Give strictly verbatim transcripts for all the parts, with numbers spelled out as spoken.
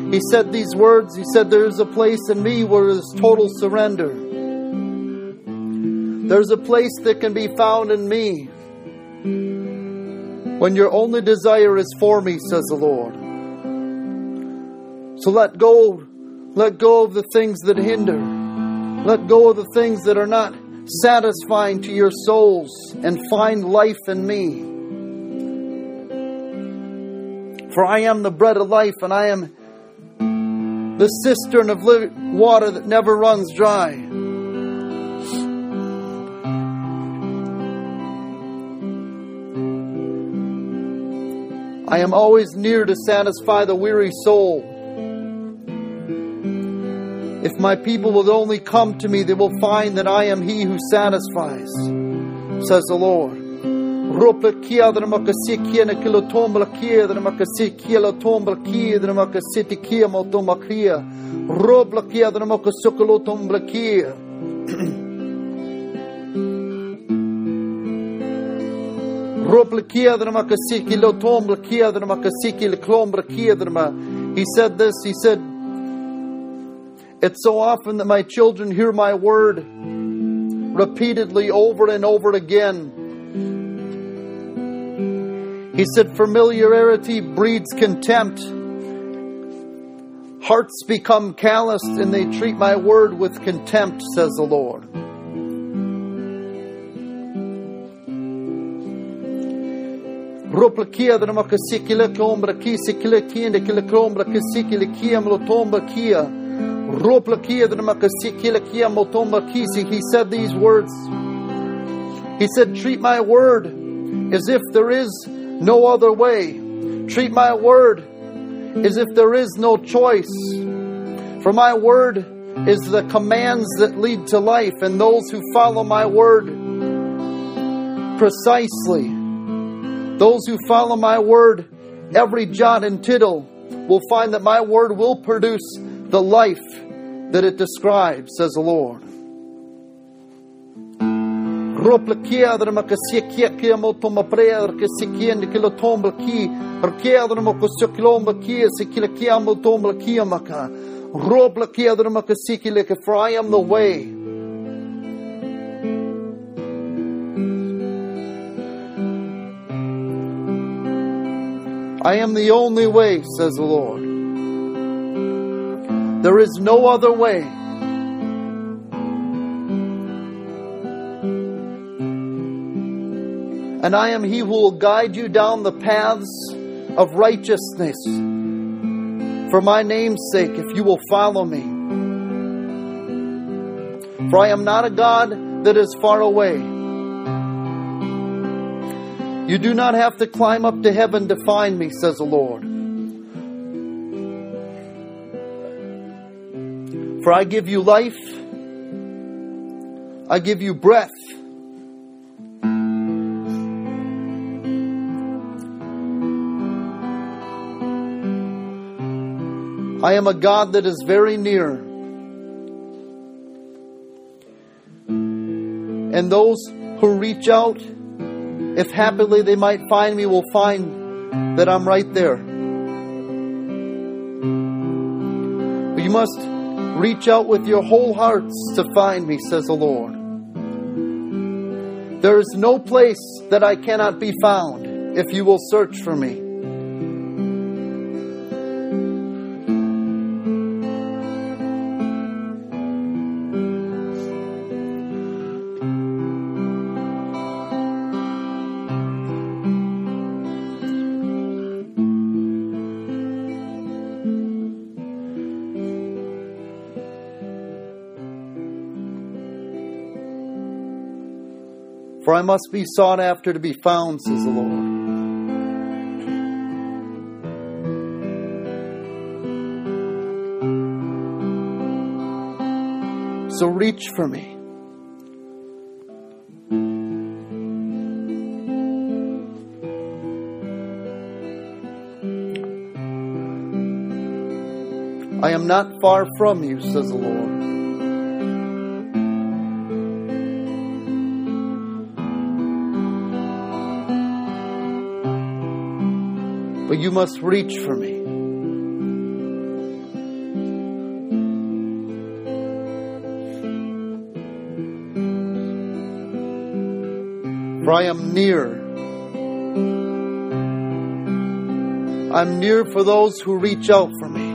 He said these words. He said, there is a place in me where there's total surrender. There's a place that can be found in me when your only desire is for me, says the Lord. So let go, let go of the things that hinder. Let go of the things that are not satisfying to your souls and find life in me. For I am the bread of life, and I am the cistern of living water that never runs dry. I am always near to satisfy the weary soul. If my people will only come to me, they will find that I am He who satisfies, says the Lord. He said this, he said, it's so often that my children hear my word repeatedly over and over again. He said, familiarity breeds contempt. Hearts become calloused and they treat my word with contempt, says the Lord. He said these words. He said, treat my word as if there is no other way. Treat my word as if there is no choice. For my word is the commands that lead to life, and those who follow my word precisely, those who follow my word, every jot and tittle, will find that my word will produce the life that it describes, says the Lord. For I am the way. I am the only way, says the Lord. There is no other way. And I am He who will guide you down the paths of righteousness for my name's sake, if you will follow me. For I am not a God that is far away. You do not have to climb up to heaven to find me, says the Lord. For I give you life. I give you breath. I am a God that is very near. And those who reach out, if happily they might find me, will find that I'm right there. But you must reach out with your whole hearts to find me, says the Lord. There is no place that I cannot be found if you will search for me. For I must be sought after to be found, says the Lord. So reach for me. I am not far from you, says the Lord. But you must reach for me. For I am near. I'm near for those who reach out for me.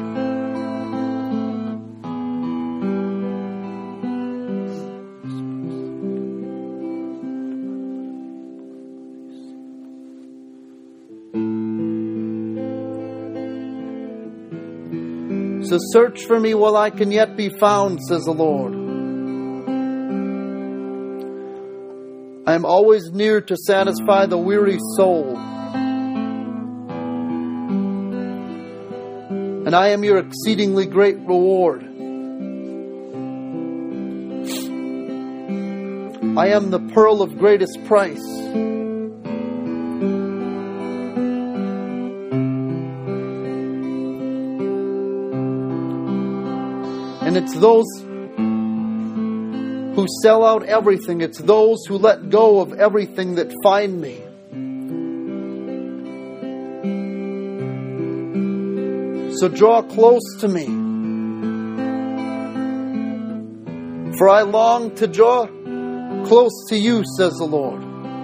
So search for me while I can yet be found, says the Lord. I am always near to satisfy the weary soul. And I am your exceedingly great reward. I am the pearl of greatest price. And it's those who sell out everything. It's those who let go of everything that find me. So draw close to me. For I long to draw close to you, says the Lord.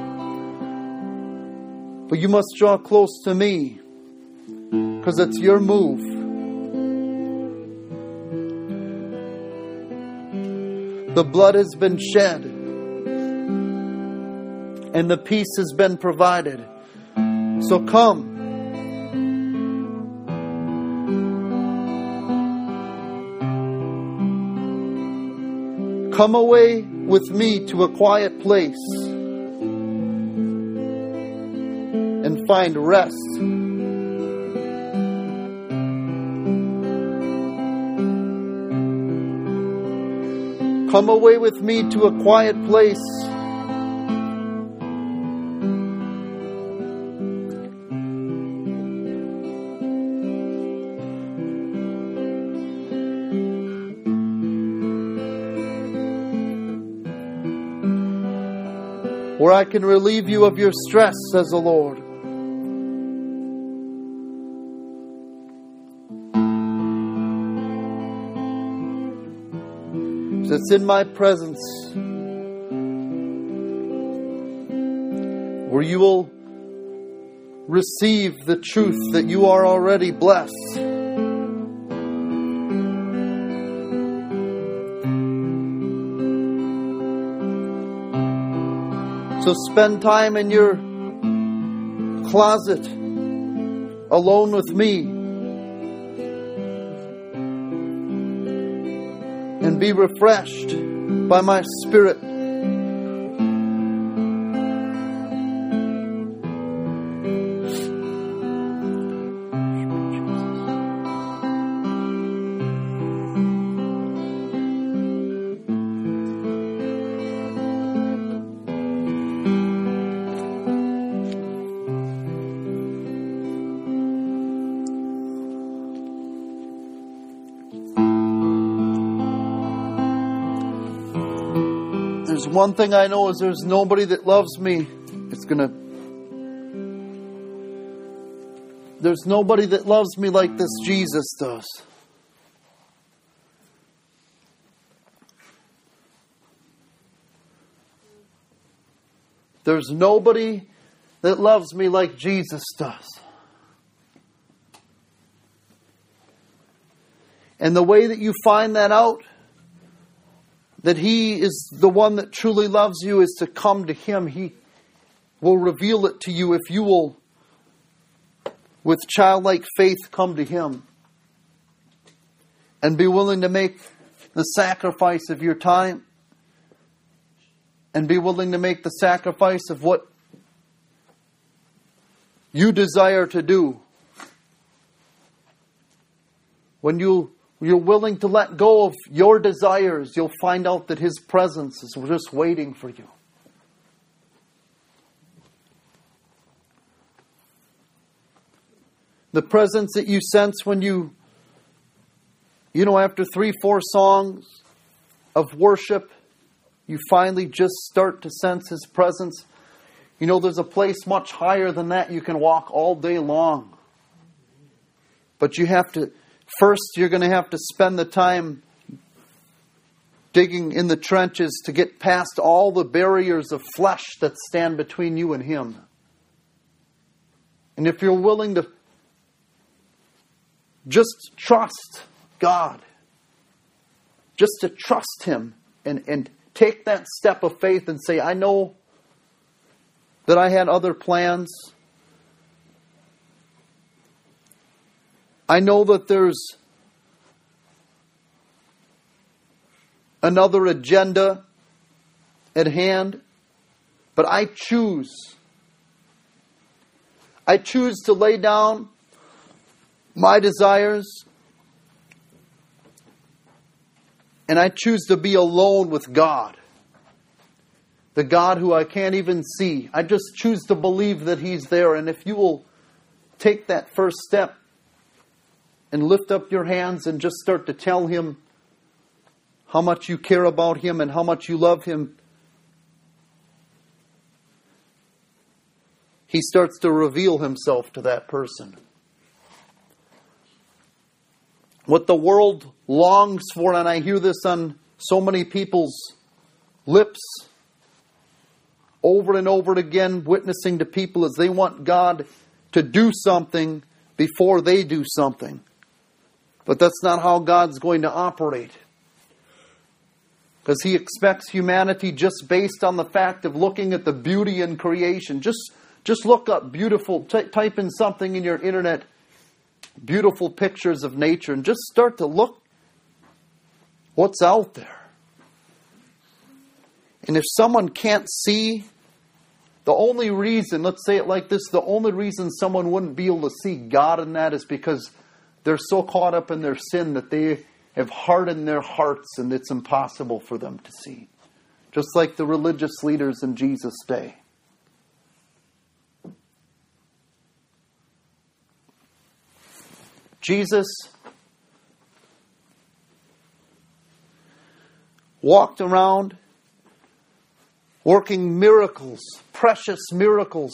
But you must draw close to me, because it's your move. The blood has been shed, and the peace has been provided. So come. Come away with me to a quiet place and find rest. Come away with me to a quiet place where I can relieve you of your stress, says the Lord. It's in my presence where you will receive the truth that you are already blessed. So spend time in your closet alone with me. And be refreshed by my Spirit. There's one thing I know is there's nobody that loves me. It's gonna. There's nobody that loves me like this Jesus does. There's nobody that loves me like Jesus does. And the way that you find that out, that He is the one that truly loves you, is to come to Him. He will reveal it to you if you will, with childlike faith, come to Him. And be willing to make the sacrifice of your time. And be willing to make the sacrifice of what you desire to do. When you you're willing to let go of your desires, you'll find out that His presence is just waiting for you. The presence that you sense when you, you know, after three, four songs of worship, you finally just start to sense His presence. You know, there's a place much higher than that you can walk all day long. But you have to, first you're going to have to spend the time digging in the trenches to get past all the barriers of flesh that stand between you and Him. And if you're willing to just trust God, just to trust Him and, and take that step of faith and say, I know that I had other plans. I know that there's another agenda at hand, but I choose. I choose to lay down my desires, and I choose to be alone with God. The God who I can't even see. I just choose to believe that He's there. And if you will take that first step and lift up your hands and just start to tell Him how much you care about Him and how much you love Him, He starts to reveal Himself to that person. What the world longs for, and I hear this on so many people's lips over and over again, witnessing to people, is they want God to do something before they do something. But that's not how God's going to operate. Because He expects humanity just based on the fact of looking at the beauty in creation. Just, just look up beautiful, t- type in something in your internet, beautiful pictures of nature, and just start to look what's out there. And if someone can't see, the only reason, let's say it like this, the only reason someone wouldn't be able to see God in that is because they're so caught up in their sin that they have hardened their hearts and it's impossible for them to see. Just like the religious leaders in Jesus' day. Jesus walked around working miracles, precious miracles,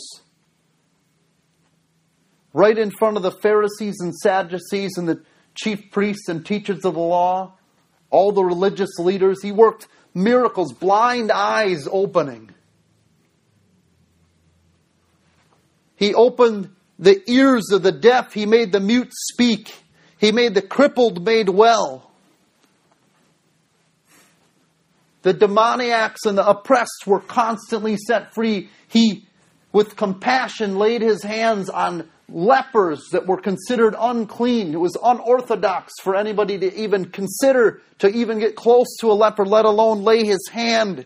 right in front of the Pharisees and Sadducees and the chief priests and teachers of the law, all the religious leaders. He worked miracles, blind eyes opening. He opened the ears of the deaf. He made the mute speak. He made the crippled made well. The demoniacs and the oppressed were constantly set free. He, with compassion, laid His hands on lepers that were considered unclean. It was unorthodox for anybody to even consider to even get close to a leper, let alone lay his hand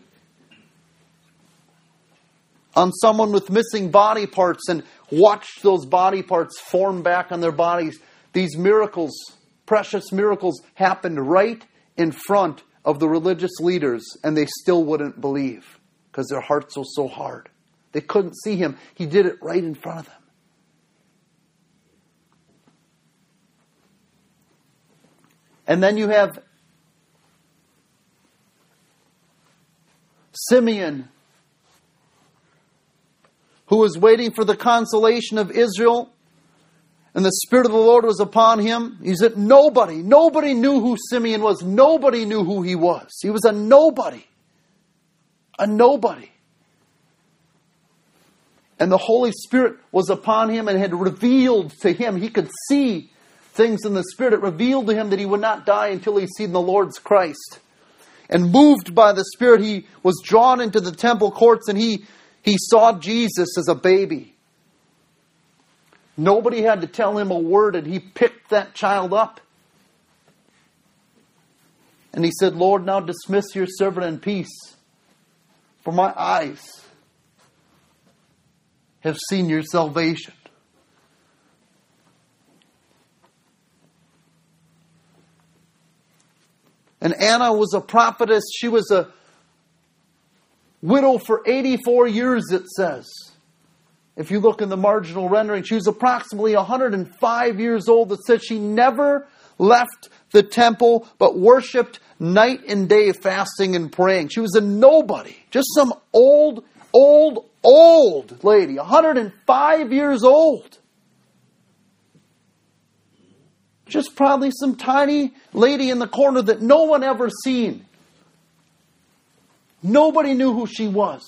on someone with missing body parts and watch those body parts form back on their bodies. These miracles, precious miracles, happened right in front of the religious leaders, and they still wouldn't believe because their hearts were so hard. They couldn't see Him. He did it right in front of them. And then you have Simeon, who was waiting for the consolation of Israel, and the Spirit of the Lord was upon him. He said, nobody, nobody knew who Simeon was. Nobody knew who he was. He was a nobody. A nobody. And the Holy Spirit was upon him and had revealed to him. He could see things in the Spirit. It revealed to him that he would not die until he seen the Lord's Christ. And moved by the Spirit, he was drawn into the temple courts, and he, he saw Jesus as a baby. Nobody had to tell him a word, and he picked that child up. And he said, Lord, now dismiss your servant in peace, for my eyes have seen your salvation. And Anna was a prophetess. She was a widow for eighty-four years, it says. If you look in the marginal rendering, she was approximately one hundred five years old. It says she never left the temple, but worshipped night and day, fasting and praying. She was a nobody. Just some old, old, old lady. one hundred five years old. Just probably some tiny lady in the corner that no one ever seen. Nobody knew who she was.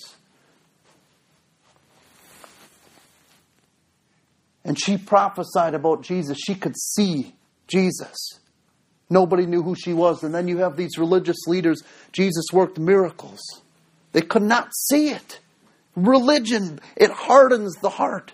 And she prophesied about Jesus. She could see Jesus. Nobody knew who she was. And then you have these religious leaders. Jesus worked miracles. They could not see it. Religion, it hardens the heart.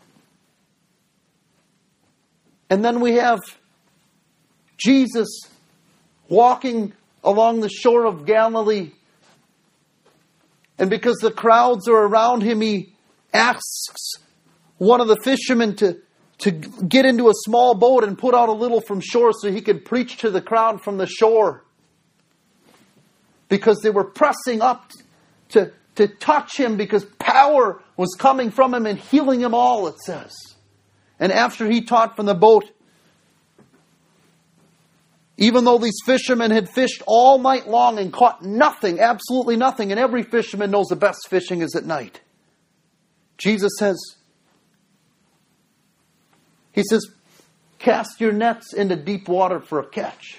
And then we have Jesus walking along the shore of Galilee. And because the crowds are around him, he asks one of the fishermen to, to get into a small boat and put out a little from shore so he could preach to the crowd from the shore. Because they were pressing up to, to touch him because power was coming from him and healing them all, it says. And after he taught from the boat, even though these fishermen had fished all night long and caught nothing, absolutely nothing, and every fisherman knows the best fishing is at night. Jesus says, He says, cast your nets into deep water for a catch.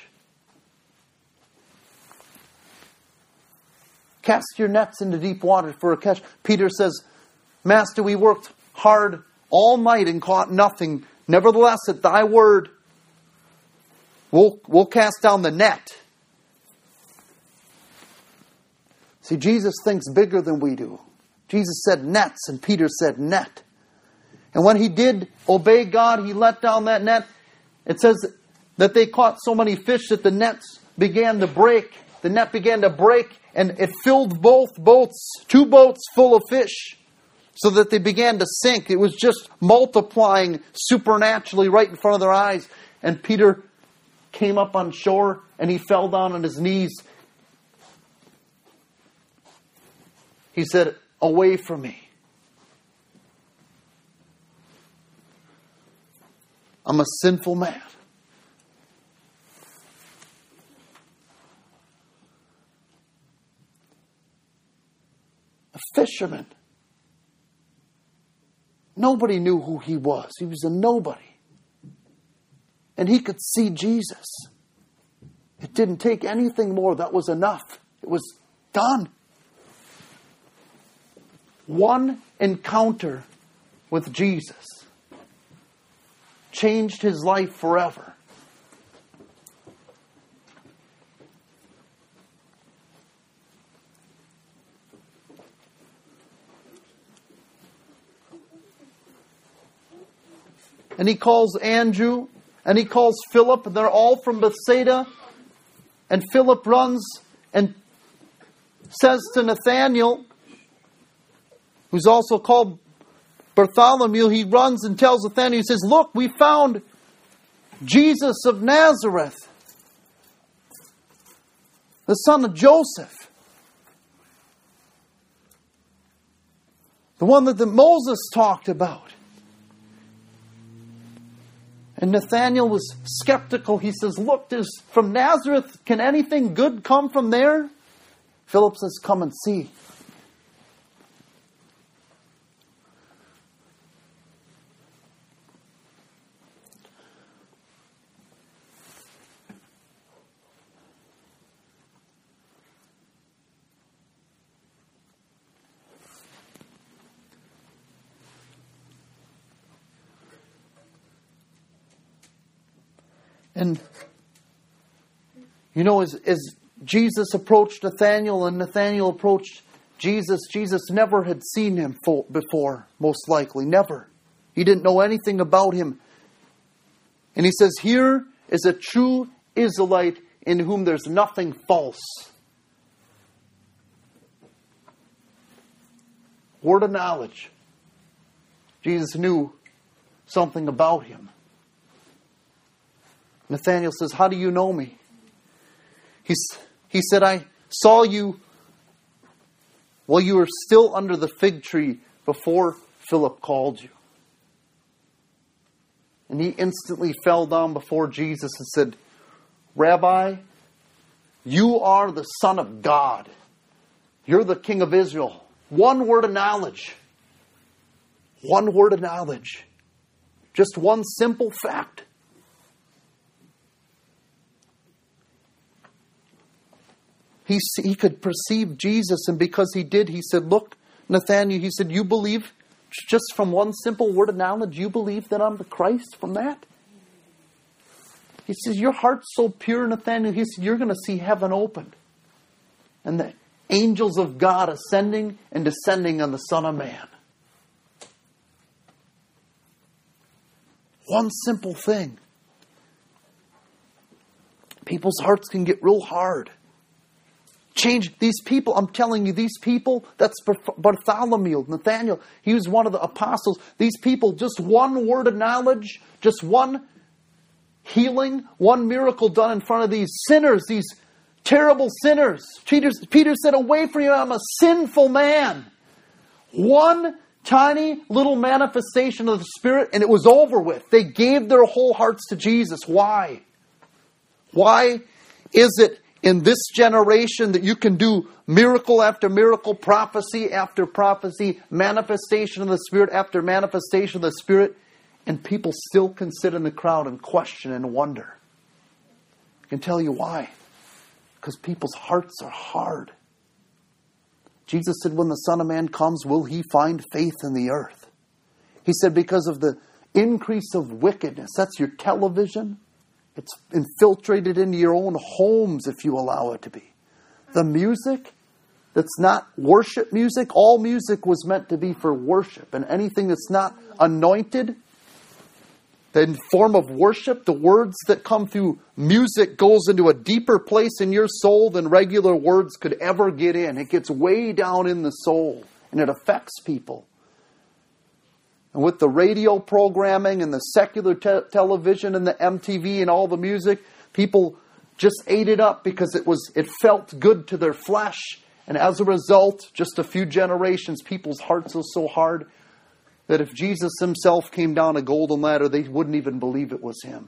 Cast your nets into deep water for a catch. Peter says, Master, we worked hard all night and caught nothing. Nevertheless, at thy word, we'll, we'll cast down the net. See, Jesus thinks bigger than we do. Jesus said nets, and Peter said net. And when he did obey God, he let down that net. It says that they caught so many fish that the nets began to break. The net began to break, and it filled both boats, two boats full of fish, so that they began to sink. It was just multiplying supernaturally right in front of their eyes. And Peter came up on shore, and he fell down on his knees. He said, away from me. I'm a sinful man. A fisherman. Nobody knew who he was. He was a nobody. And he could see Jesus. It didn't take anything more. That was enough. It was done. One encounter with Jesus changed his life forever. And he calls Andrew, and he calls Philip, and they're all from Bethsaida. And Philip runs and says to Nathanael, who's also called Bartholomew, he runs and tells Nathanael, he says, look, we found Jesus of Nazareth, the son of Joseph. The one that the Moses talked about. And Nathanael was skeptical. He says, look, there's, from Nazareth, can anything good come from there? Philip says, come and see. And, you know, as, as Jesus approached Nathanael and Nathanael approached Jesus, Jesus never had seen him before, most likely. Never. He didn't know anything about him. And he says, here is a true Israelite in whom there's nothing false. Word of knowledge. Jesus knew something about him. Nathanael says, how do you know me? He's, he said, I saw you while you were still under the fig tree before Philip called you. And he instantly fell down before Jesus and said, Rabbi, you are the Son of God. You're the King of Israel. One word of knowledge. One word of knowledge. Just one simple fact. he, he could perceive Jesus, and because he did, he said, look, Nathanael, he said, you believe, just from one simple word of knowledge, you believe that I'm the Christ from that? He says, your heart's so pure, Nathanael, he said, you're going to see heaven opened. And the angels of God ascending and descending on the Son of Man. One simple thing. People's hearts can get real hard. Change these people. I'm telling you, these people, that's Bartholomew, Nathanael. He was one of the apostles. These people, just one word of knowledge, just one healing, one miracle done in front of these sinners, these terrible sinners. Peter, Peter said, away from you, I'm a sinful man. One tiny little manifestation of the Spirit, and it was over with. They gave their whole hearts to Jesus. Why? Why is it in this generation that you can do miracle after miracle, prophecy after prophecy, manifestation of the Spirit after manifestation of the Spirit, and people still can sit in the crowd and question and wonder? I can tell you why. Because people's hearts are hard. Jesus said, when the Son of Man comes, will he find faith in the earth? He said, because of the increase of wickedness. That's your television. It's infiltrated into your own homes if you allow it to be. The music that's not worship music. All music was meant to be for worship. And anything that's not anointed, the form of worship, the words that come through music goes into a deeper place in your soul than regular words could ever get in. It gets way down in the soul and it affects people. And with the radio programming and the secular te- television and the M T V and all the music, people just ate it up because it was it felt good to their flesh. And as a result, just a few generations, people's hearts are so hard that if Jesus himself came down a golden ladder, they wouldn't even believe it was him.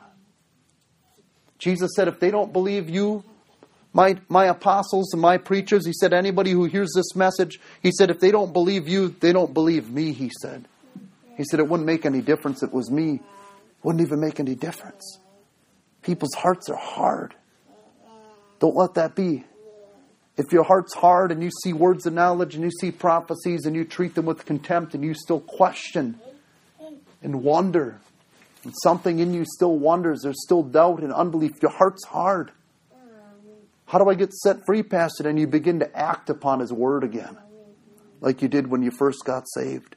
Jesus said, if they don't believe you, my, my apostles and my preachers, he said, anybody who hears this message, he said, if they don't believe you, they don't believe me, he said. He said, it wouldn't make any difference. It was me. It wouldn't even make any difference. People's hearts are hard. Don't let that be. If your heart's hard and you see words of knowledge and you see prophecies and you treat them with contempt and you still question and wonder, and something in you still wonders, there's still doubt and unbelief, your heart's hard. How do I get set free past it? And you begin to act upon his word again, like you did when you first got saved.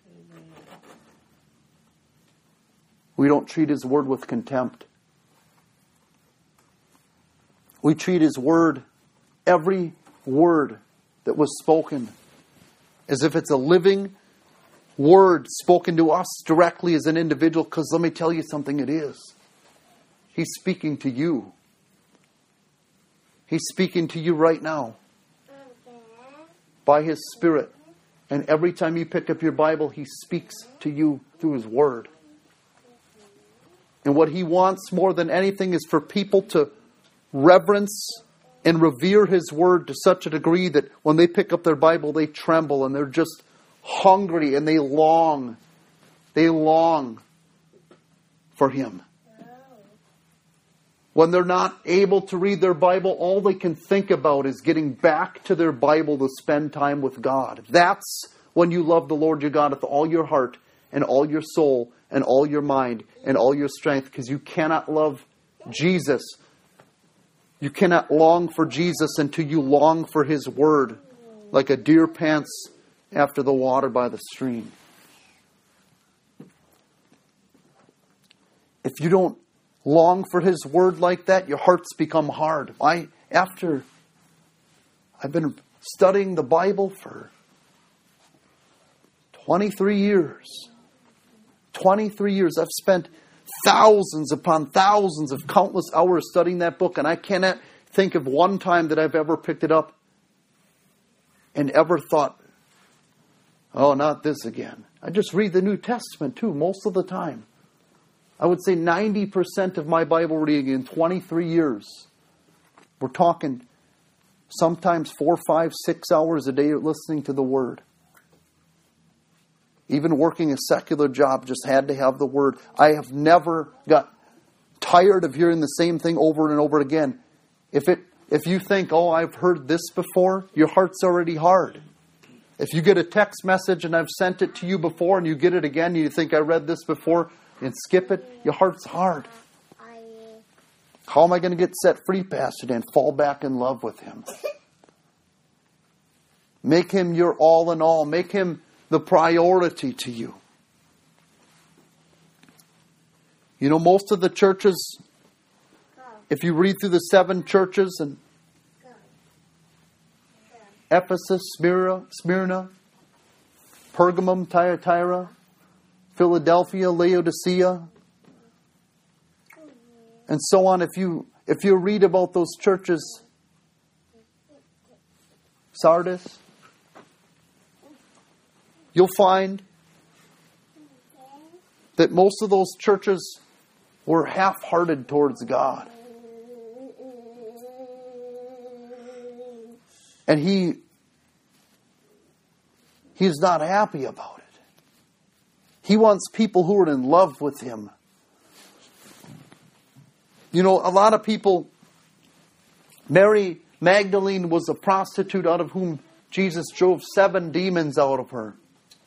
We don't treat his word with contempt. We treat his word, every word that was spoken, as if it's a living word spoken to us directly as an individual. Because let me tell you something, it is. He's speaking to you. He's speaking to you right now by his Spirit. And every time you pick up your Bible, he speaks to you through his word. And what he wants more than anything is for people to reverence and revere his word to such a degree that when they pick up their Bible, they tremble and they're just hungry and they long. They long for him. When they're not able to read their Bible, all they can think about is getting back to their Bible to spend time with God. That's when you love the Lord your God with all your heart and all your soul and all your mind and all your strength, because you cannot love Jesus. You cannot long for Jesus until you long for his word, like a deer pants after the water by the stream. If you don't long for his word like that, your hearts become hard. I, after I've been studying the Bible for twenty-three years. twenty-three years. I've spent thousands upon thousands of countless hours studying that book, and I cannot think of one time that I've ever picked it up and ever thought, oh, not this again. I just read the New Testament too, most of the time. I would say ninety percent of my Bible reading in twenty-three years. We're talking sometimes four, five, six hours a day listening to the Word. Even working a secular job, just had to have the Word. I have never got tired of hearing the same thing over and over again. If it if you think, oh, I've heard this before, your heart's already hard. If you get a text message and I've sent it to you before and you get it again and you think I read this before and skip it, your heart's hard. How am I going to get set free, Pastor Dan? Fall back in love with Him. Make Him your all in all. Make Him the priority to you. You know, most of the churches, if you read through the seven churches in Ephesus, Smyrna, Smyrna, Pergamum, Thyatira, Philadelphia, Laodicea, and so on. If you if you read about those churches, Sardis, you'll find that most of those churches were half-hearted towards God. And he, he's not happy about it. He wants people who are in love with Him. You know, a lot of people, Mary Magdalene was a prostitute out of whom Jesus drove seven demons out of her.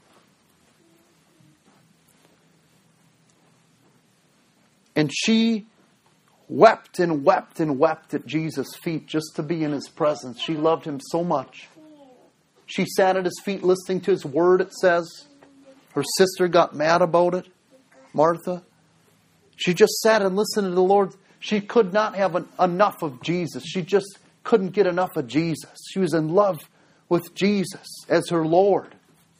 And she wept and wept and wept at Jesus' feet just to be in His presence. She loved Him so much. She sat at His feet listening to His word, it says. Her sister got mad about it, Martha. She just sat and listened to the Lord. She could not have an, enough of Jesus. She just couldn't get enough of Jesus. She was in love with Jesus as her Lord.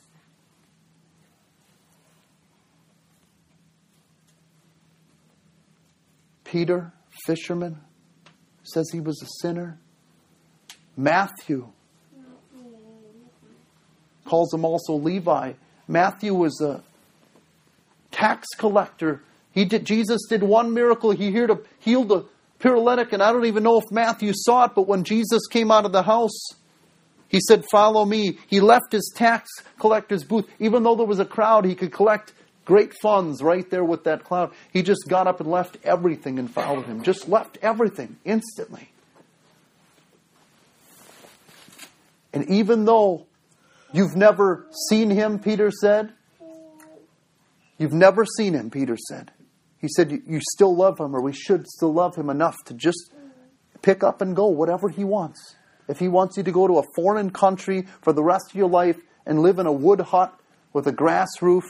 Peter, fisherman, says he was a sinner. Matthew calls him also Levi. Matthew was a tax collector. He did. Jesus did one miracle. He healed a, healed a paralytic, and I don't even know if Matthew saw it, but when Jesus came out of the house, He said, "Follow me." He left his tax collector's booth. Even though there was a crowd, he could collect great funds right there with that crowd. He just got up and left everything and followed Him. Just left everything instantly. And even though you've never seen Him, Peter said, you've never seen Him, Peter said. He said, you, you still love Him, or we should still love Him enough to just pick up and go, whatever He wants. If He wants you to go to a foreign country for the rest of your life and live in a wood hut with a grass roof,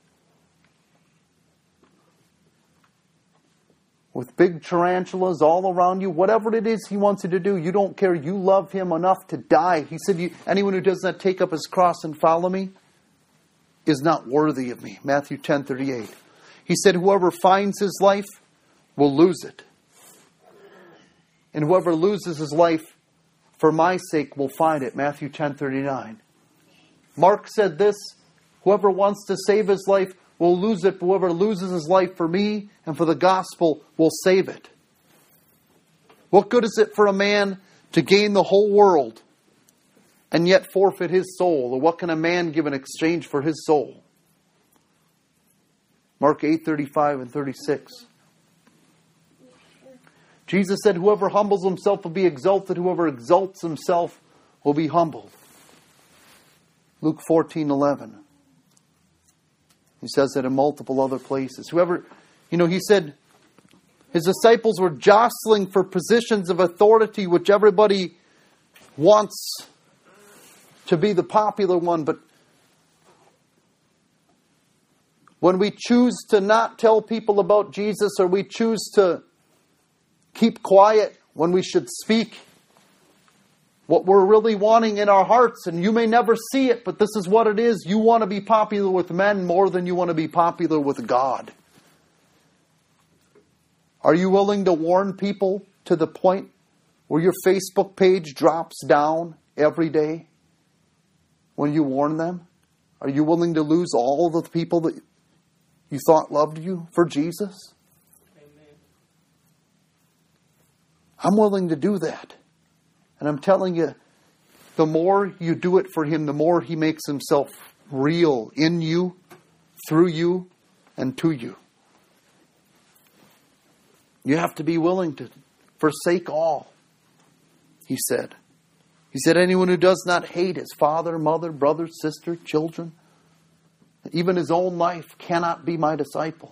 with big tarantulas all around you, whatever it is He wants you to do, you don't care. You love Him enough to die. He said, you, anyone who does not take up his cross and follow me is not worthy of me. Matthew ten thirty-eight. He said, whoever finds his life will lose it. And whoever loses his life for my sake will find it. Matthew ten thirty-nine. Mark said this, whoever wants to save his life will lose it, but whoever loses his life for me and for the gospel will save it. What good is it for a man to gain the whole world and yet forfeit his soul? Or what can a man give in exchange for his soul? Mark eight thirty-five and thirty-six. Jesus said, whoever humbles himself will be exalted. Whoever exalts himself will be humbled. Luke fourteen eleven. He says that in multiple other places. Whoever, you know, He said His disciples were jostling for positions of authority, which everybody wants to be the popular one. But when we choose to not tell people about Jesus, or we choose to keep quiet when we should speak, what we're really wanting in our hearts, and you may never see it, but this is what it is. You want to be popular with men more than you want to be popular with God. Are you willing to warn people to the point where your Facebook page drops down every day when you warn them? Are you willing to lose all the people that you thought loved you for Jesus? Amen. I'm willing to do that. And I'm telling you, the more you do it for Him, the more He makes Himself real in you, through you, and to you. You have to be willing to forsake all. he said. He said, anyone who does not hate his father, mother, brother, sister, children, even his own life, cannot be my disciple.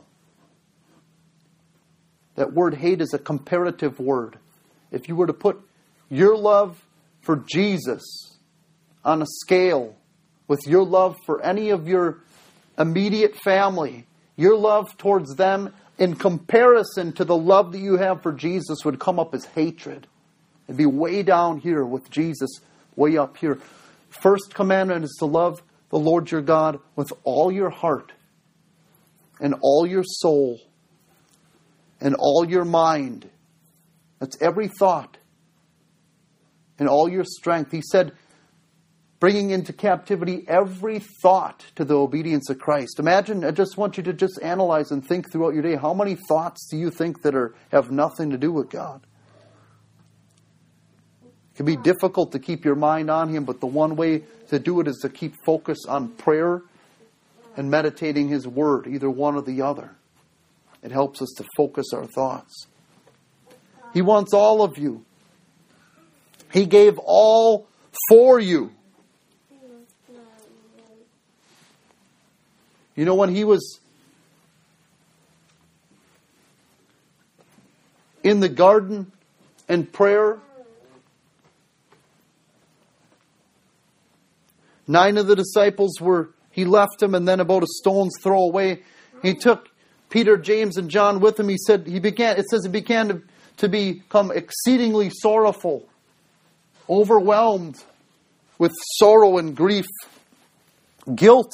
That word hate is a comparative word. If you were to put your love for Jesus on a scale with your love for any of your immediate family, your love towards them in comparison to the love that you have for Jesus would come up as hatred. It'd be way down here with Jesus, way up here. First commandment is to love the Lord your God with all your heart and all your soul and all your mind. That's every thought and all your strength. He said, bringing into captivity every thought to the obedience of Christ. Imagine, I just want you to just analyze and think throughout your day. How many thoughts do you think that are have nothing to do with God? It can be difficult to keep your mind on Him, but the one way to do it is to keep focus on prayer and meditating His Word, either one or the other. It helps us to focus our thoughts. He wants all of you. He gave all for you. You know, when He was in the garden in prayer, nine of the disciples were, He left them, and then about a stone's throw away, He took Peter, James, and John with Him. He said, He began, it says He began to, to become exceedingly sorrowful, overwhelmed with sorrow and grief, guilt.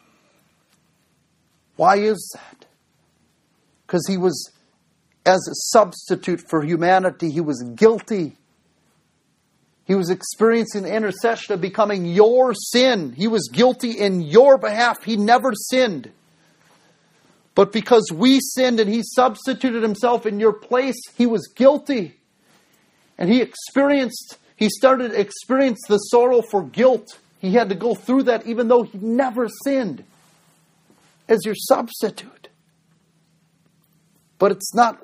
Why is that? Because He was, as a substitute for humanity, He was guilty. He was experiencing the intercession of becoming your sin. He was guilty in your behalf. He never sinned. But because we sinned and He substituted Himself in your place, He was guilty. And He experienced, He started to experience the sorrow for guilt. He had to go through that even though He never sinned as your substitute. But it's not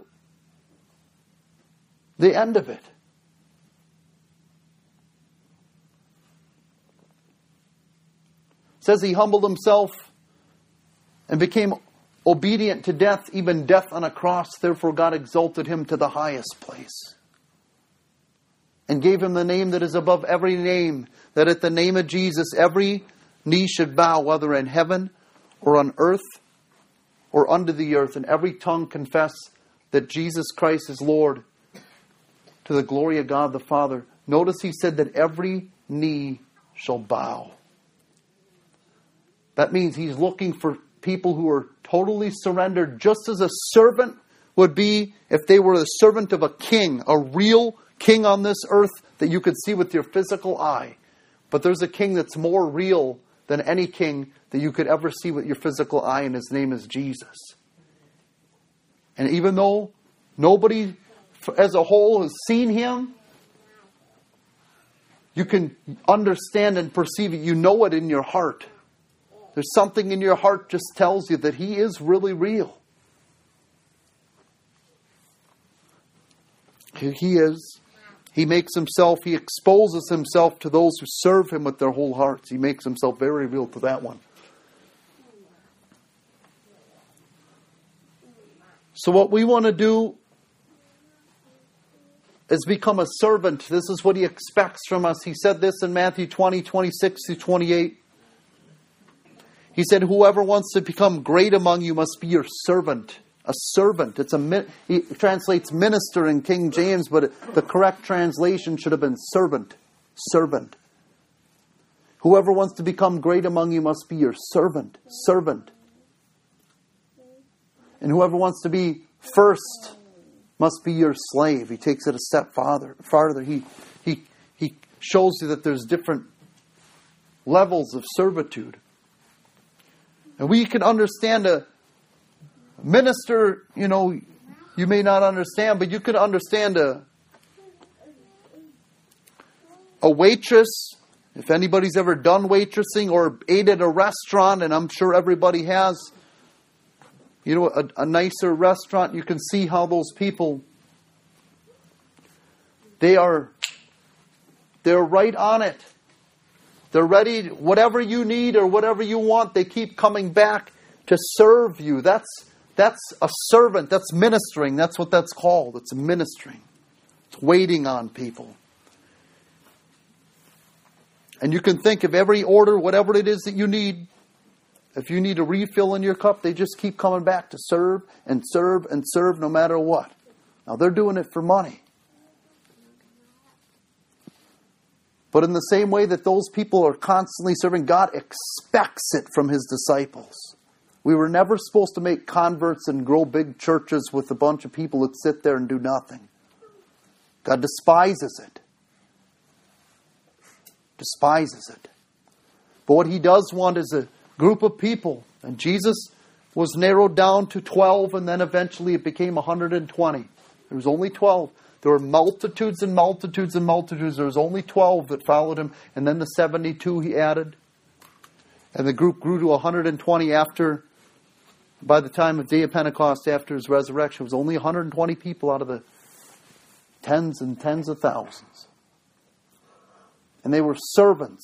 the end of it. It says He humbled Himself and became obedient to death, even death on a cross. Therefore God exalted Him to the highest place and gave Him the name that is above every name, that at the name of Jesus every knee should bow, whether in heaven or on earth or under the earth, and every tongue confess that Jesus Christ is Lord, to the glory of God the Father. Notice He said that every knee shall bow. That means He's looking for people who are totally surrendered, just as a servant would be if they were the servant of a king, a real king on this earth that you could see with your physical eye. But there's a king that's more real than any king that you could ever see with your physical eye, and His name is Jesus. And even though nobody as a whole has seen Him, you can understand and perceive it. You know it in your heart. There's something in your heart just tells you that He is really real. Here He is. He makes Himself, He exposes Himself to those who serve Him with their whole hearts. He makes Himself very real to that one. So what we want to do is become a servant. This is what He expects from us. He said this in Matthew twenty, twenty-six through twenty-eight. He said, whoever wants to become great among you must be your servant. A servant. It's a, he translates minister in King James, but the correct translation should have been servant. Servant. Whoever wants to become great among you must be your servant. Servant. And whoever wants to be first must be your slave. He takes it a step farther. farther. He, he, he shows you that there's different levels of servitude. And we can understand a minister, you know, you may not understand, but you could understand a, a waitress. If anybody's ever done waitressing or ate at a restaurant, and I'm sure everybody has, you know, a, a nicer restaurant, you can see how those people, they are They're right on it. They're ready, whatever you need or whatever you want, they keep coming back to serve you. That's, that's a servant. That's ministering. That's what that's called. It's ministering. It's waiting on people. And you can think of every order, whatever it is that you need. If you need a refill in your cup, they just keep coming back to serve and serve and serve no matter what. Now, they're doing it for money. But in the same way that those people are constantly serving, God expects it from His disciples. We were never supposed to make converts and grow big churches with a bunch of people that sit there and do nothing. God despises it. Despises it. But what He does want is a group of people. And Jesus was narrowed down to twelve, and then eventually it became one hundred twenty. There was only twelve. There were multitudes and multitudes and multitudes. There was only twelve that followed Him. And then the seventy-two He added. And the group grew to one hundred twenty after, by the time of Day of Pentecost, after His resurrection. It was only one hundred twenty people out of the tens and tens of thousands. And they were servants.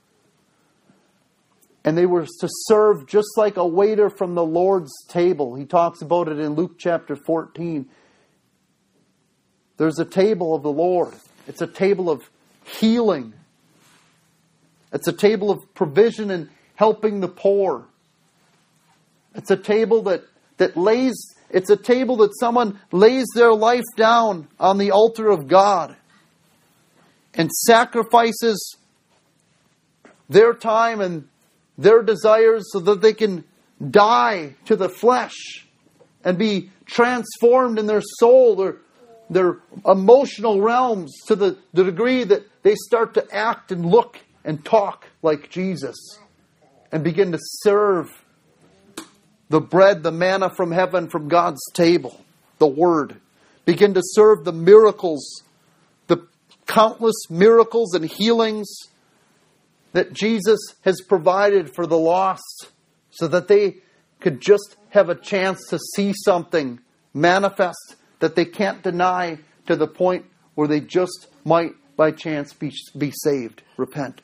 And they were to serve just like a waiter from the Lord's table. He talks about it in Luke chapter fourteen. There's a table of the Lord. It's a table of healing. It's a table of provision and helping the poor. It's a table that, that lays, it's a table that someone lays their life down on the altar of God and sacrifices their time and their desires so that they can die to the flesh and be transformed in their soul, their, their emotional realms, to the, the degree that they start to act and look and talk like Jesus and begin to serve the bread, the manna from heaven, from God's table, the Word. Begin to serve the miracles, the countless miracles and healings that Jesus has provided for the lost, so that they could just have a chance to see something manifest that they can't deny, to the point where they just might by chance be, be saved. Repent.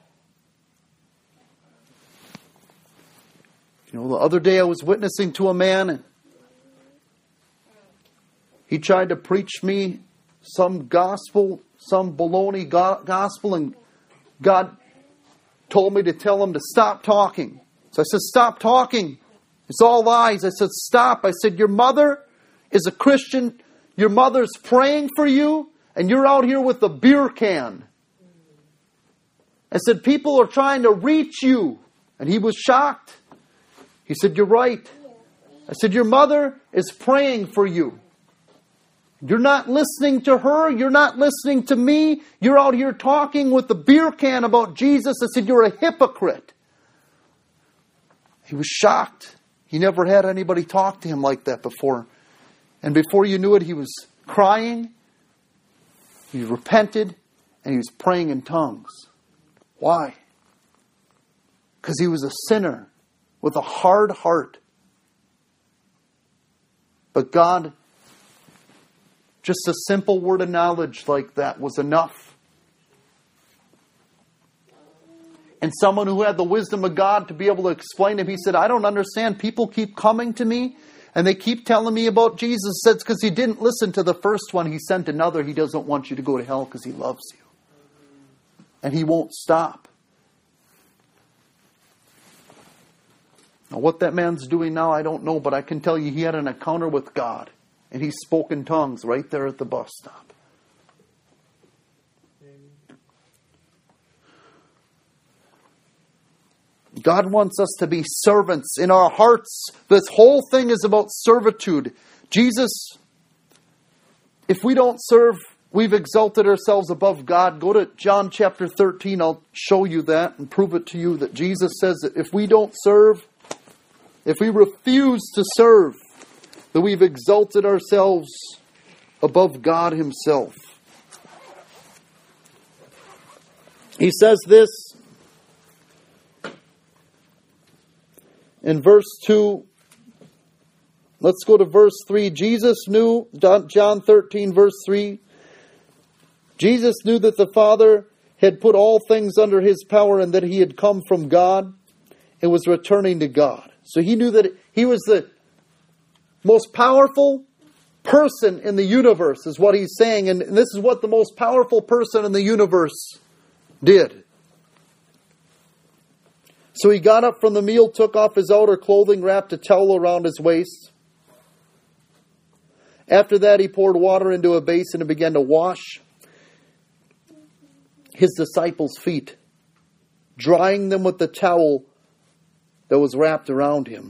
You know, the other day I was witnessing to a man, and he tried to preach me some gospel, some baloney go- gospel, and God told me to tell him to stop talking. So I said, stop talking. It's all lies. I said, stop. I said, your mother is a Christian. Your mother's praying for you, and you're out here with a beer can. I said, people are trying to reach you. And he was shocked. He said, you're right. I said, your mother is praying for you. You're not listening to her. You're not listening to me. You're out here talking with the beer can about Jesus. I said, you're a hypocrite. He was shocked. He never had anybody talk to him like that before. And before you knew it, he was crying. He repented. And he was praying in tongues. Why? Because he was a sinner with a hard heart. But God, just a simple word of knowledge like that was enough. And someone who had the wisdom of God to be able to explain to him, he said, I don't understand. People keep coming to me and they keep telling me about Jesus. He said, it's because he didn't listen to the first one. He sent another. He doesn't want you to go to hell because he loves you. And he won't stop. Now, what that man's doing now, I don't know, but I can tell you he had an encounter with God. And he spoke in tongues right there at the bus stop. God wants us to be servants in our hearts. This whole thing is about servitude. Jesus, if we don't serve, we've exalted ourselves above God. Go to John chapter thirteen. I'll show you that and prove it to you that Jesus says that if we don't serve, if we refuse to serve, that we've exalted ourselves above God Himself. He says this in verse two. Let's go to verse three. Jesus knew, John thirteen verse three. Jesus knew that the Father had put all things under his power and that he had come from God and was returning to God. So he knew that he was the most powerful person in the universe, is what he's saying. And this is what the most powerful person in the universe did. So he got up from the meal, took off his outer clothing, wrapped a towel around his waist. After that, he poured water into a basin and began to wash his disciples' feet, drying them with the towel that was wrapped around him.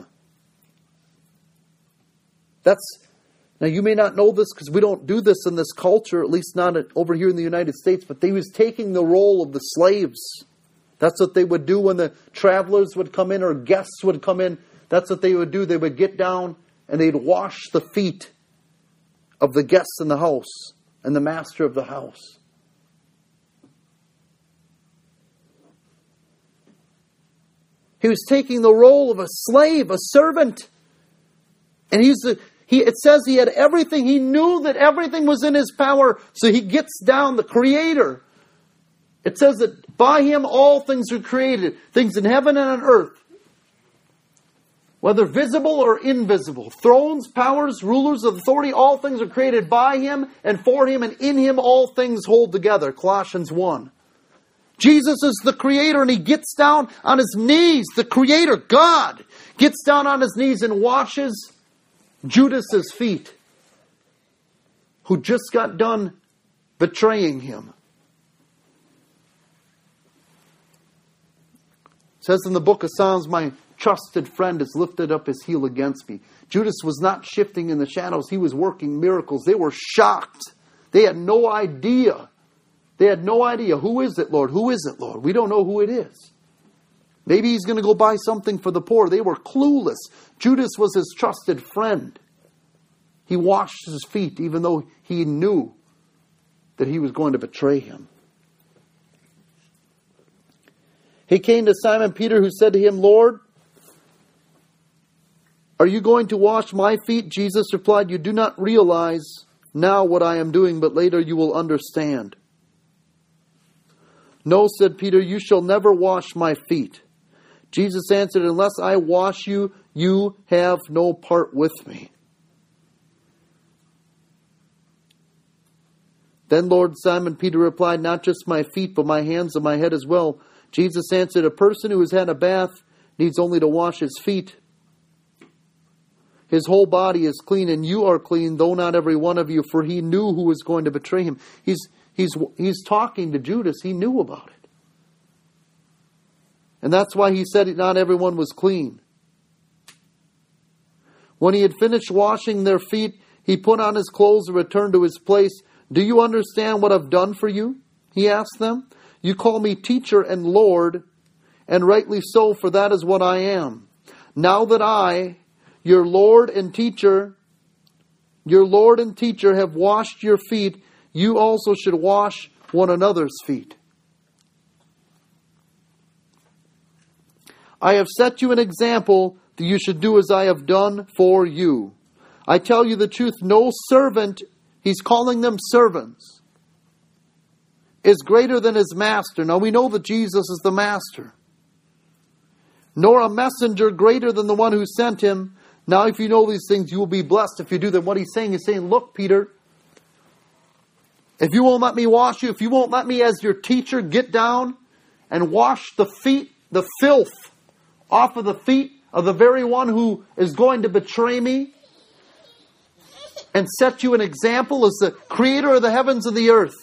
That's, now you may not know this because we don't do this in this culture, at least not over here in the United States, but they was taking the role of the slaves. That's what they would do when the travelers would come in or guests would come in. That's what they would do. They would get down and they'd wash the feet of the guests in the house and the master of the house. He was taking the role of a slave, a servant. And he's the, he, it says he had everything. He knew that everything was in his power. So he gets down, the Creator. It says that by him all things were created. Things in heaven and on earth. Whether visible or invisible. Thrones, powers, rulers of authority. All things are created by him and for him. And in him all things hold together. Colossians one. Jesus is the Creator and he gets down on his knees. The Creator, God, gets down on his knees and washes Judas's feet, who just got done betraying him. It says in the book of Psalms, my trusted friend has lifted up his heel against me. Judas was not shifting in the shadows. He was working miracles. They were shocked. They had no idea. They had no idea. Who is it, Lord? Who is it, Lord? We don't know who it is. Maybe he's going to go buy something for the poor. They were clueless. Judas was his trusted friend. He washed his feet even though he knew that he was going to betray him. He came to Simon Peter, who said to him, Lord, are you going to wash my feet? Jesus replied, you do not realize now what I am doing, but later you will understand. No, said Peter, you shall never wash my feet. Jesus answered, unless I wash you, you have no part with me. Then Lord Simon Peter replied, not just my feet, but my hands and my head as well. Jesus answered, a person who has had a bath needs only to wash his feet. His whole body is clean, and you are clean, though not every one of you, for he knew who was going to betray him. He's He's, he's talking to Judas. He knew about it. And that's why he said not everyone was clean. When he had finished washing their feet, he put on his clothes and returned to his place. Do you understand what I've done for you? He asked them. You call me teacher and Lord, and rightly so, for that is what I am. Now that I, your Lord and teacher, your Lord and teacher have washed your feet, you also should wash one another's feet. I have set you an example that you should do as I have done for you. I tell you the truth, no servant, he's calling them servants, is greater than his master. Now we know that Jesus is the master. Nor a messenger greater than the one who sent him. Now if you know these things, you will be blessed if you do them. What he's saying is saying, look, Peter, if you won't let me wash you, if you won't let me as your teacher get down and wash the feet, the filth off of the feet of the very one who is going to betray me and set you an example as the Creator of the heavens and the earth.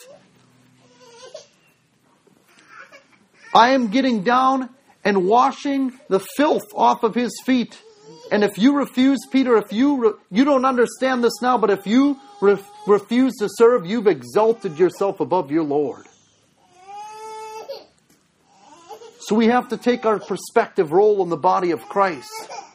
I am getting down and washing the filth off of his feet. And if you refuse, Peter, if you re- you don't understand this now, but if you re- refuse to serve, you've exalted yourself above your Lord. So we have to take our perspective role in the body of Christ.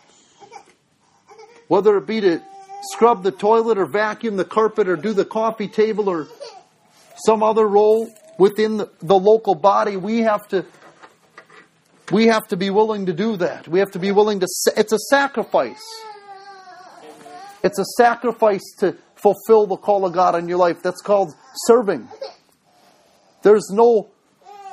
Whether it be to scrub the toilet or vacuum the carpet or do the coffee table or some other role within the, the local body, we have to We have to be willing to do that. We have to be willing to... It's a sacrifice. It's a sacrifice to fulfill the call of God in your life. That's called serving. There's no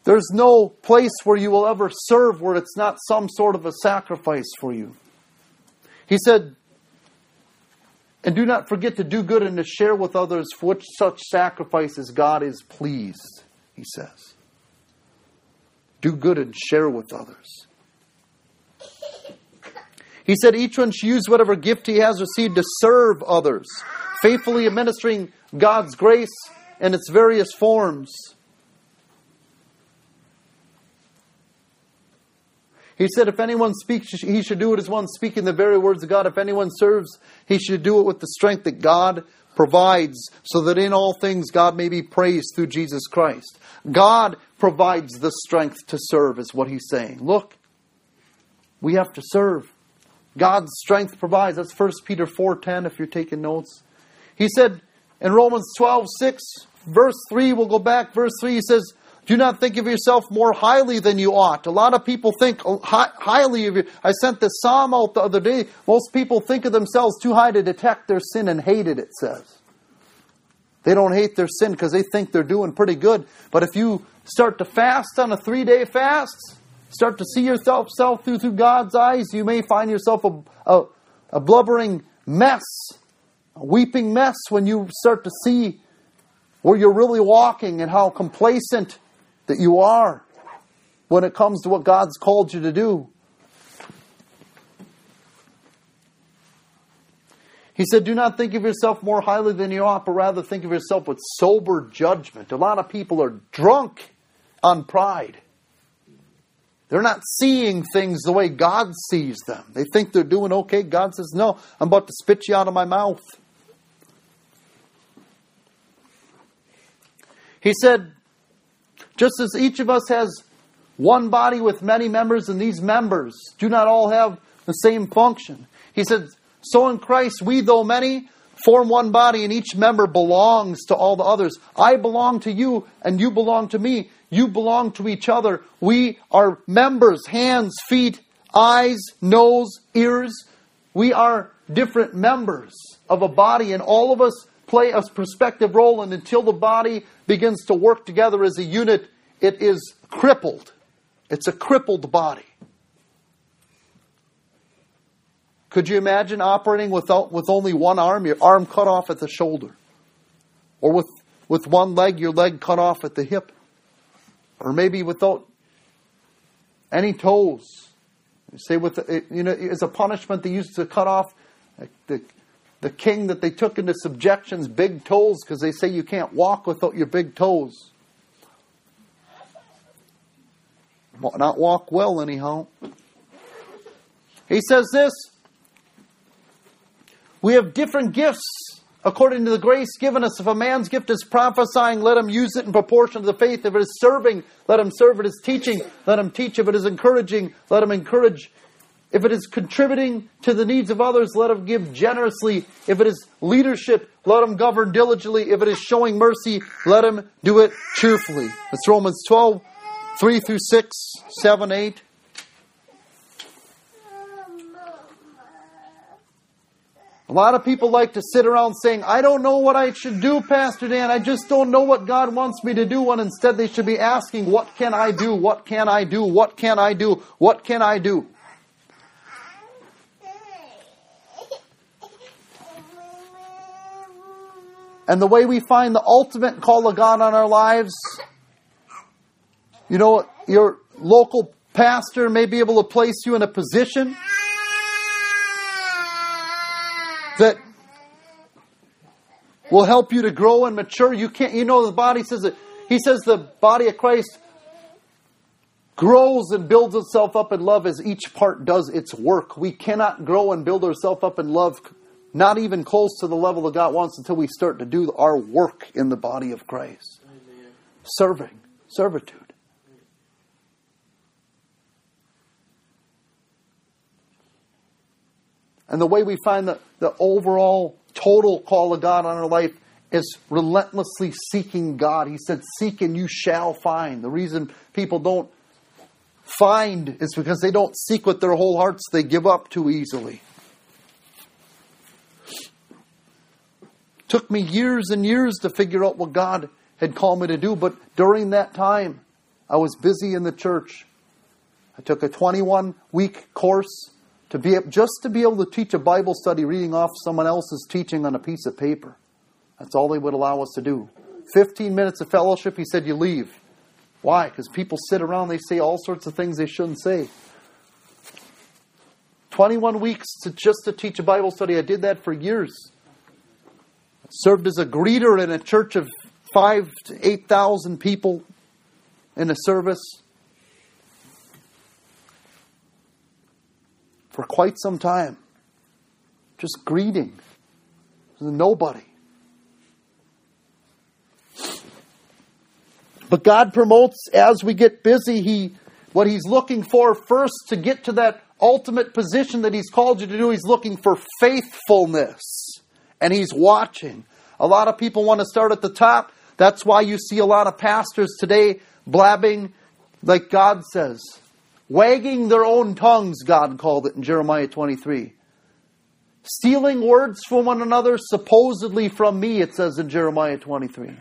There's no place where you will ever serve where it's not some sort of a sacrifice for you. He said, and do not forget to do good and to share with others for which such sacrifices God is pleased, he says. Do good and share with others. He said each one should use whatever gift he has received to serve others, faithfully administering God's grace in its various forms. He said if anyone speaks, he should do it as one speaking the very words of God. If anyone serves, he should do it with the strength that God provides, so that in all things God may be praised through Jesus Christ. God provides the strength to serve, is what he's saying. Look, we have to serve. God's strength provides. That's First Peter four ten if you're taking notes. He said in Romans twelve six, verse three, we'll go back, verse three, he says, do not think of yourself more highly than you ought. A lot of people think highly of you. I sent this psalm out the other day. Most people think of themselves too high to detect their sin and hate it, it says. They don't hate their sin because they think they're doing pretty good. But if you start to fast on a three-day fast, start to see yourself through, through God's eyes, you may find yourself a, a, a blubbering mess, a weeping mess when you start to see where you're really walking and how complacent that you are when it comes to what God's called you to do. He said, do not think of yourself more highly than you ought, but rather think of yourself with sober judgment. A lot of people are drunk on pride. They're not seeing things the way God sees them. They think they're doing okay. God says, no, I'm about to spit you out of my mouth. He said, just as each of us has one body with many members, and these members do not all have the same function. He said, so in Christ, we, though many, form one body, and each member belongs to all the others. I belong to you, and you belong to me. You belong to each other. We are members, hands, feet, eyes, nose, ears. We are different members of a body, and all of us play a prospective role, and until the body begins to work together as a unit, it is crippled. It's a crippled body. Could you imagine operating without with only one arm, your arm cut off at the shoulder? Or with, with one leg, your leg cut off at the hip? Or maybe without any toes? Say with the, you know, as a punishment they used to cut off the The king that they took into subjection's big toes, because they say you can't walk without your big toes. Not walk well anyhow. He says this, we have different gifts according to the grace given us. If a man's gift is prophesying, let him use it in proportion to the faith. If it is serving, let him serve. If it is teaching, let him teach. If it is encouraging, let him encourage. If it is contributing to the needs of others, let him give generously. If it is leadership, let him govern diligently. If it is showing mercy, let him do it cheerfully. That's Romans twelve, three through six, seven, eight. A lot of people like to sit around saying, I don't know what I should do, Pastor Dan. I just don't know what God wants me to do. When instead they should be asking, what can I do? What can I do? What can I do? What can I do? And the way we find the ultimate call of God on our lives, you know, your local pastor may be able to place you in a position that will help you to grow and mature. You can't, you know, the body says that, he says the body of Christ grows and builds itself up in love as each part does its work. We cannot grow and build ourselves up in love, not even close to the level that God wants, until we start to do our work in the body of Christ. Amen. Serving, servitude. And the way we find the, the overall total call of God on our life is relentlessly seeking God. He said, seek and you shall find. The reason people don't find is because they don't seek with their whole hearts. They give up too easily. Took me years and years to figure out what God had called me to do. But during that time, I was busy in the church. I took a twenty-one week course to be just to be able to teach a Bible study reading off someone else's teaching on a piece of paper. That's all they would allow us to do. fifteen minutes of fellowship, he said, you leave. Why? Because people sit around, they say all sorts of things they shouldn't say. twenty-one weeks to just to teach a Bible study. I did that for years. I served as a greeter in a church of five to eight thousand people in a service for quite some time. Just greeting. Nobody. But God promotes as we get busy. He, what He's looking for first to get to that ultimate position that He's called you to do, He's looking for faithfulness. And He's watching. A lot of people want to start at the top. That's why you see a lot of pastors today blabbing like God says. Wagging their own tongues, God called it in Jeremiah twenty-three. Stealing words from one another, supposedly from me, it says in Jeremiah twenty-three.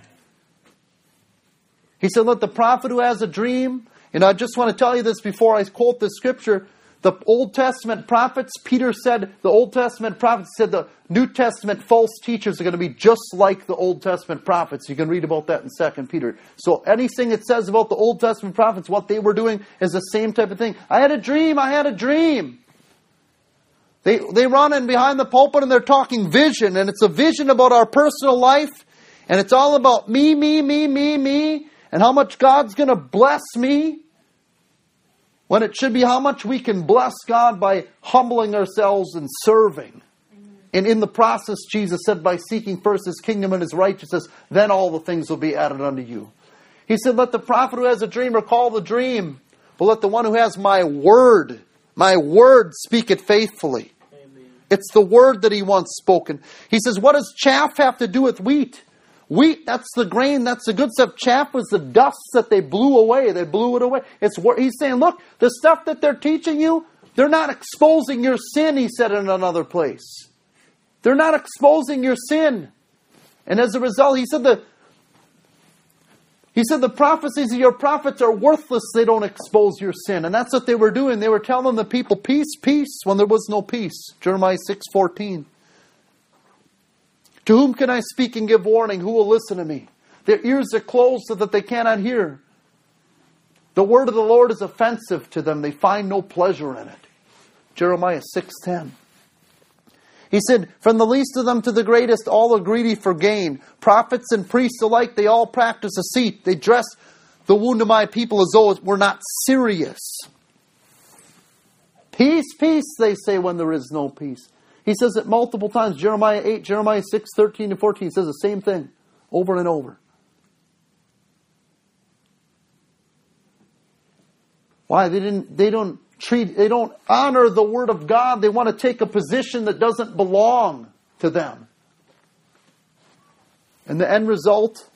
He said, let the prophet who has a dream, and I just want to tell you this before I quote this scripture, the Old Testament prophets, Peter said, the Old Testament prophets said the New Testament false teachers are going to be just like the Old Testament prophets. You can read about that in Second Peter. So anything it says about the Old Testament prophets, what they were doing is the same type of thing. I had a dream, I had a dream. They, they run in behind the pulpit and they're talking vision, and it's a vision about our personal life, and it's all about me, me, me, me, me, and how much God's going to bless me, when it should be how much we can bless God by humbling ourselves and serving. Amen. And in the process, Jesus said, by seeking first His kingdom and His righteousness, then all the things will be added unto you. He said, let the prophet who has a dream recall the dream, but let the one who has my word, my word, speak it faithfully. Amen. It's the word that He wants spoken. He says, what does chaff have to do with wheat? Wheat, that's the grain, that's the good stuff. Chaff was the dust that they blew away. They blew it away. It's He's saying, look, the stuff that they're teaching you, they're not exposing your sin, He said in another place. They're not exposing your sin. And as a result, He said the He said the prophecies of your prophets are worthless. They don't expose your sin. And that's what they were doing. They were telling the people, peace, peace, when there was no peace. Jeremiah six fourteen. To whom can I speak and give warning? Who will listen to me? Their ears are closed so that they cannot hear. The word of the Lord is offensive to them. They find no pleasure in it. Jeremiah six ten. He said, from the least of them to the greatest, all are greedy for gain. Prophets and priests alike, they all practice deceit. They dress the wound of my people as though it were not serious. Peace, peace, they say when there is no peace. He says it multiple times. Jeremiah eight, Jeremiah six, thirteen and fourteen. He says the same thing over and over. Why? They didn't, they don't treat, they don't honor the Word of God. They want to take a position that doesn't belong to them. And the end result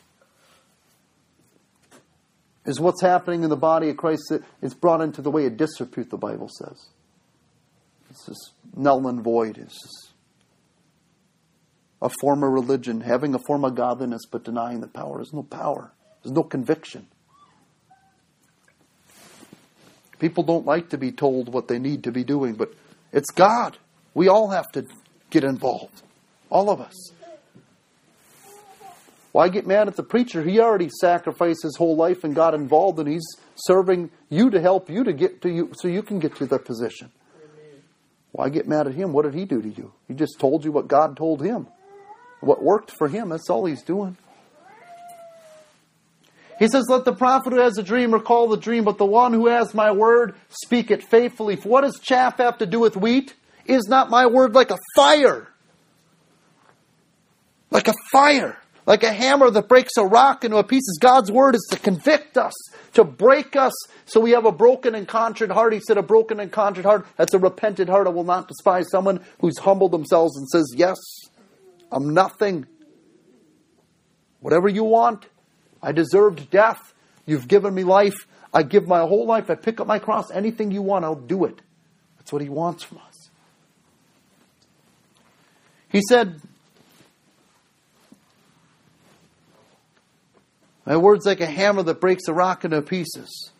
is what's happening in the body of Christ. It's brought into the way of disrepute, the Bible says. It's just null and void. It's just a form of religion, having a form of godliness, but denying the power. There's no power. There's no conviction. People don't like to be told what they need to be doing, but it's God. We all have to get involved. All of us. Why get mad at the preacher? He already sacrificed his whole life and got involved, and he's serving you to help you to get to you so you can get to that position. Why get mad at him? What did he do to you? He just told you what God told him. What worked for him, that's all he's doing. He says, let the prophet who has a dream recall the dream, but the one who has my word, speak it faithfully. For what does chaff have to do with wheat? Is not my word like a fire? Like a fire. Like a hammer that breaks a rock into pieces. God's word is to convict us, to break us, so we have a broken and contrite heart. He said a broken and contrite heart, that's a repentant heart. I will not despise. Someone who's humbled themselves and says, yes, I'm nothing. Whatever you want. I deserved death. You've given me life. I give my whole life. I pick up my cross. Anything you want, I'll do it. That's what He wants from us. He said, My word's like a hammer that breaks a rock into pieces.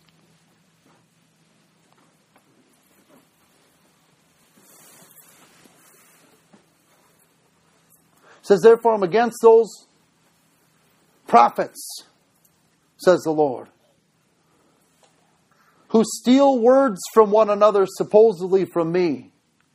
It says, therefore I'm against those prophets, says the Lord, who steal words from one another, supposedly from me.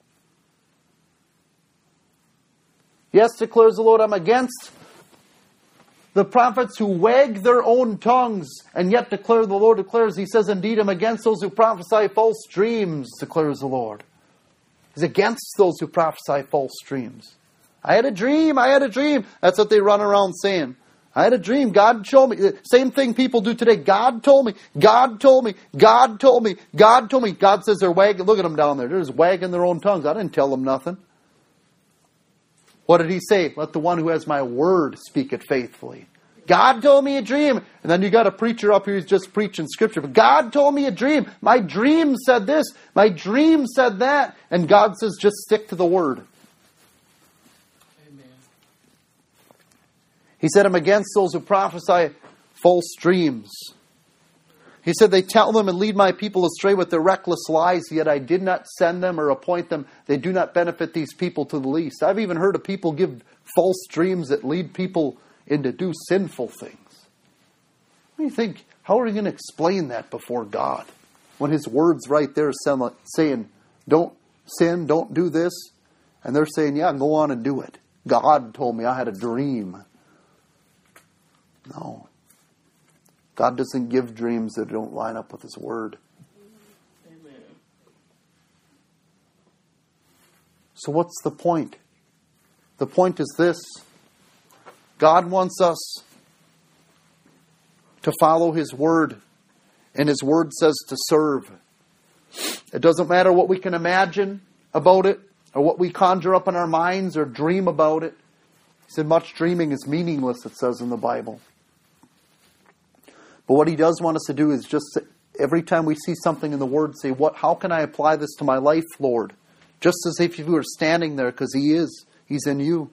Yes, declares the Lord, I'm against the prophets who wag their own tongues and yet declare, the Lord declares, He says, indeed, I'm against those who prophesy false dreams, declares the Lord. He's against those who prophesy false dreams. I had a dream, I had a dream. That's what they run around saying. I had a dream, God showed me. Same thing people do today. God told me, God told me, God told me, God told me. God says they're wagging, look at them down there. They're just wagging their own tongues. I didn't tell them nothing. What did He say? Let the one who has my word speak it faithfully. God told me a dream. And then you got a preacher up here who's just preaching Scripture. But God told me a dream. My dream said this. My dream said that. And God says just stick to the word. Amen. He said, I'm against those who prophesy false dreams. He said, they tell them and lead my people astray with their reckless lies, yet I did not send them or appoint them. They do not benefit these people to the least. I've even heard of people give false dreams that lead people into do sinful things. What do you think? How are you going to explain that before God? When His word's right there saying, don't sin, don't do this. And they're saying, yeah, go on and do it. God told me I had a dream. No. God doesn't give dreams that don't line up with His word. Amen. So what's the point? The point is this. God wants us to follow His word. And His word says to serve. It doesn't matter what we can imagine about it, or what we conjure up in our minds, or dream about it. He said much dreaming is meaningless, it says in the Bible. But what He does want us to do is just, every time we see something in the Word, say, "What? How can I apply this to my life, Lord?" Just as if you were standing there, because He is. He's in you.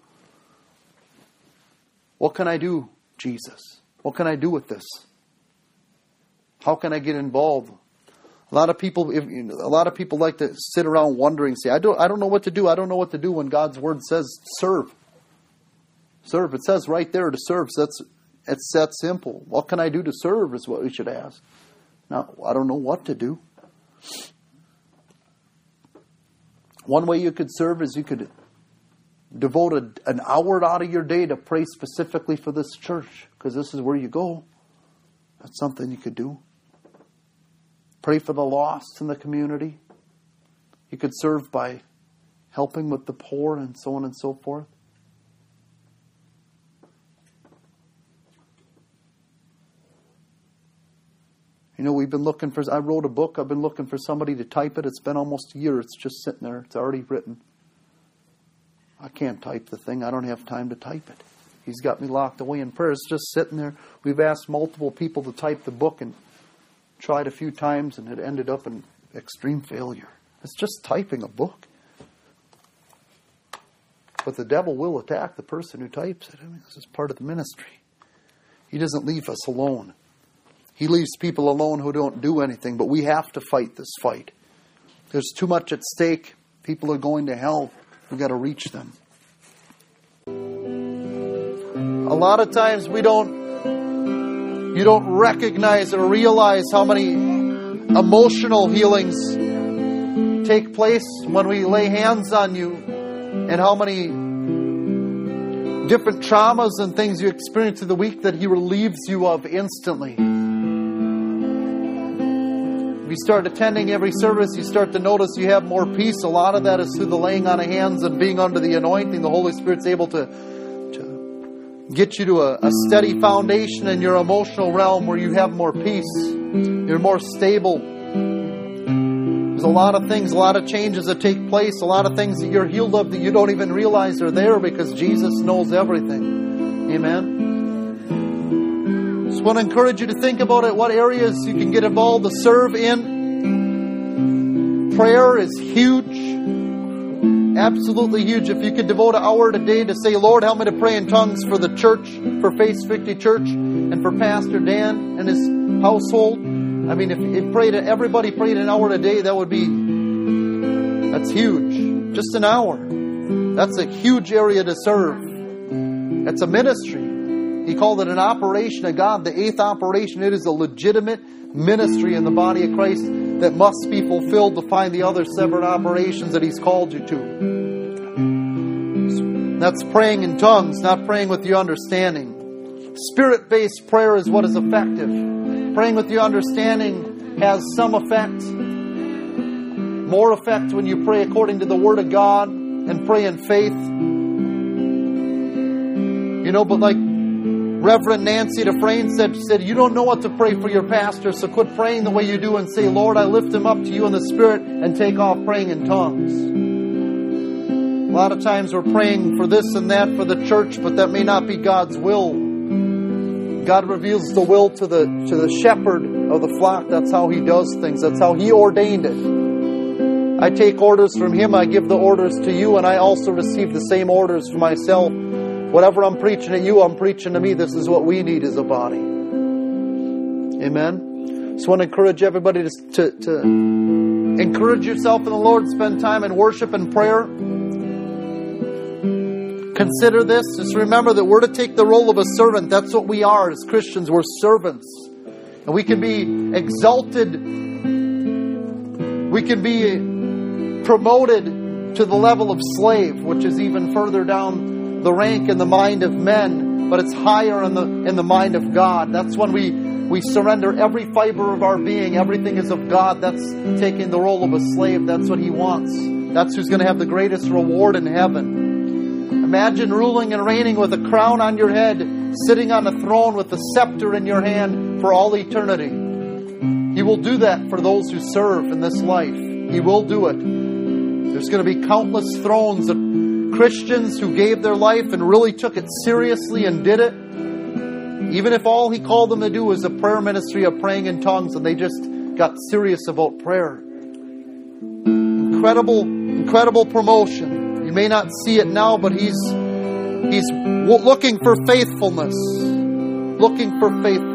What can I do, Jesus? What can I do with this? How can I get involved? A lot of people, if, a lot of people like to sit around wondering, say, "I don't, I don't know what to do. I don't know what to do." When God's Word says, "Serve." Serve. It says right there to serve. So that's It's that simple. What can I do to serve is what we should ask. Now, I don't know what to do. One way you could serve is you could devote a, an hour out of your day to pray specifically for this church, because this is where you go. That's something you could do. Pray for the lost in the community. You could serve by helping with the poor and so on and so forth. You know, we've been looking for, I wrote a book, I've been looking for somebody to type it. It's been almost a year. It's just sitting there. It's already written. I can't type the thing. I don't have time to type it. He's got me locked away in prayer. It's just sitting there. We've asked multiple people to type the book and tried a few times, and it ended up in extreme failure. It's just typing a book. But the devil will attack the person who types it. I mean, this is part of the ministry. He doesn't leave us alone. He leaves people alone who don't do anything, but we have to fight this fight. There's too much at stake. People are going to hell. We've got to reach them. A lot of times we don't, you don't recognize or realize how many emotional healings take place when we lay hands on you, and how many different traumas and things you experience through the week that He relieves you of instantly. If you start attending every service, you start to notice you have more peace. A lot of that is through the laying on of hands and being under the anointing. The Holy Spirit's able to, to get you to a, a steady foundation in your emotional realm where you have more peace. You're more stable. There's a lot of things, a lot of changes that take place, a lot of things that you're healed of that you don't even realize are there, because Jesus knows everything. Amen. I want to encourage you to think about it, what areas you can get involved to serve in. Prayer is huge. absolutely huge. If you could devote an hour a day to say, Lord, help me to pray in tongues for the church, for Faith Victory Church, and for Pastor Dan and his household. I mean, if, if prayed, everybody prayed an hour a day, that would be, that's huge. Just an hour. That's a huge area to serve. It's a ministry. He called it an operation of God, the eighth operation. It is a legitimate ministry in the body of Christ that must be fulfilled to find the other separate operations that He's called you to. That's praying in tongues, not praying with your understanding. Spirit-based prayer is what is effective. Praying with your understanding has some effect. More effect when you pray according to the Word of God and pray in faith. You know, but like Reverend Nancy Dufresne said, she said, you don't know what to pray for your pastor, so quit praying the way you do and say, Lord, I lift him up to you in the Spirit, and take off praying in tongues. A lot of times we're praying for this and that for the church, but that may not be God's will. God reveals the will to the, to the shepherd of the flock. That's how He does things. That's how He ordained it. I take orders from Him, I give the orders to you, and I also receive the same orders for myself. Whatever I'm preaching to you, I'm preaching to me. This is what we need as a body. Amen. Just want to encourage everybody to, to, to encourage yourself in the Lord. Spend time in worship and prayer. Consider this. Just remember that we're to take the role of a servant. That's what we are as Christians. We're servants. And we can be exalted. We can be promoted to the level of slave, which is even further down the rank in the mind of men, but it's higher in the in the mind of God. That's when we we surrender every fiber of our being. Everything is of God. That's taking the role of a slave. That's what He wants. That's who's going to have the greatest reward in heaven. Imagine ruling and reigning with a crown on your head, sitting on a throne with a scepter in your hand for all eternity. He will do that for those who serve in this life. He will do it. There's going to be countless thrones that Christians who gave their life and really took it seriously and did it, even if all He called them to do was a prayer ministry of praying in tongues, and they just got serious about prayer. Incredible, incredible promotion. You may not see it now, but He's He's looking for faithfulness. Looking for faithfulness.